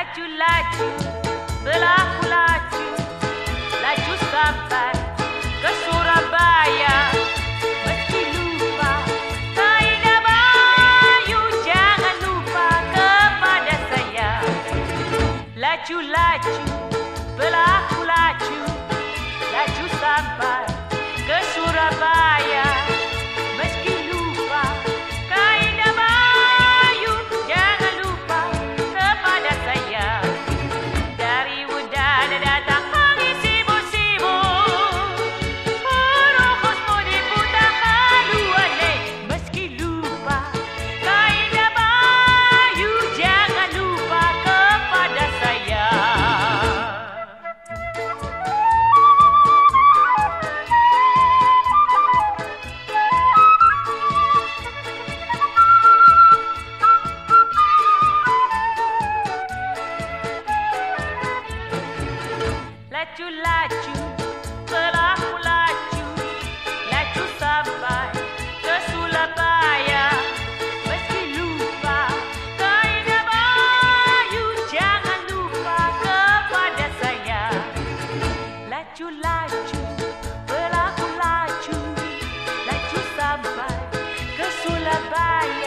Laju-laju, berlaku laju, laju sampai ke Surabaya. Meski lupa Kaidah Bayu, jangan lupa kepada saya. Laju-laju, berlaku laju, laju sampai ke Surabaya. Meski lupa Kaidah Bayu, jangan lupa kepada saya. Dari udara datang angin sibuk-sibuk, rohos mau diputar haluan. Meski lupa Kaidah Bayu, jangan lupa kepada saya. Laju-laju, berlaku laju, laju sampai ke Surabaya. Meski lupa Kaidah Bayu, jangan lupa kepada saya. Laju-laju, berlaku laju, laju sampai ke Surabaya.